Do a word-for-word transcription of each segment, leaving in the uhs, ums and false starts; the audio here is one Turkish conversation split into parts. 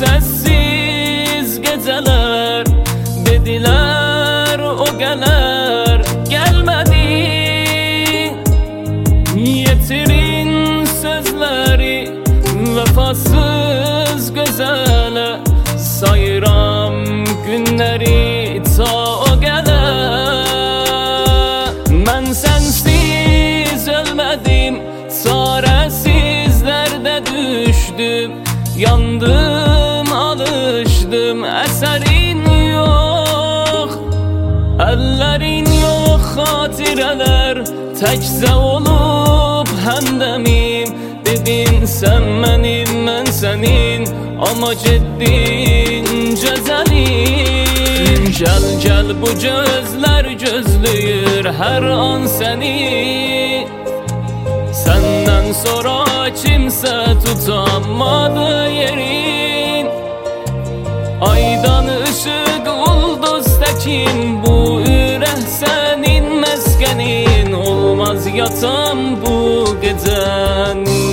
sessiz geceler, dediler o gelir, gelmedi. Yetirin sözleri vefasız gözele, sayıram günleri ta o gelir. Ben sensiz ölmedim, çaresizlerde düştüm, yandım alıştım, eserin yok, ellerin yok, hatireler tekze olup hemdemim. Dedin sen benim, ben senin, ama ciddin cezelin. Gel gel bu gözler gözlüyür her an seni, senden sonra kimse tutamadı yerin. Aydan ışık ulduz tekin, bu üreh senin meskenin, olmaz yatam bu geceni.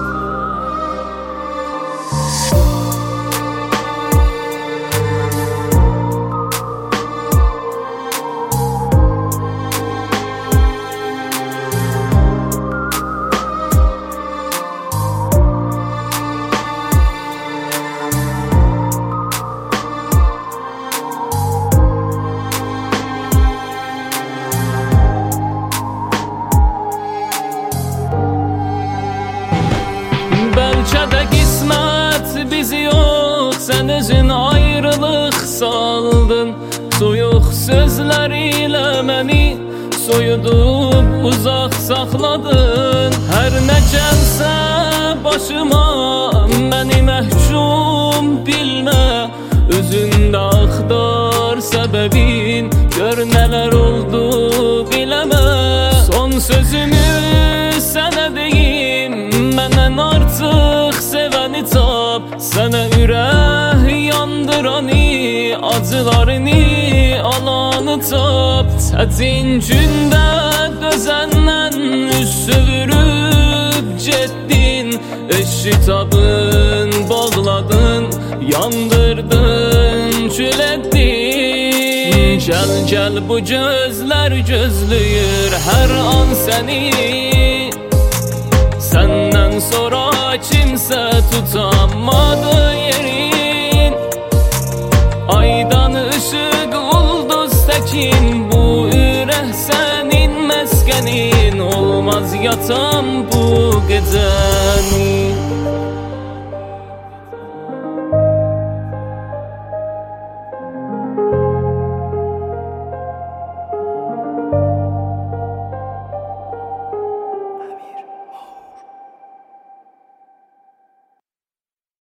Belki de kısmet bizi yok, sen özün ayrılık saldın. Soyuq sözleriyle beni soyudup uzak sakladın. Her ne gelse başıma beni mehkum bilme, özünde aktar sebebin, gör neler oldu bileme. Son sözümü sana deyim, benden artık seveni tap, sana ürək yandırani, acılarını alanı tap. Çətin gündə dözəndən üz çevirib getdin, eşitabın bağladın, yandırdın, kül etdin. Gel gel bu gözler gözlüyür her an seni, senden sonra kimse tutamadı yerin. Aydan ışık ulduz tekin, bu üreh senin meskenin, olmaz yatam bu geceni.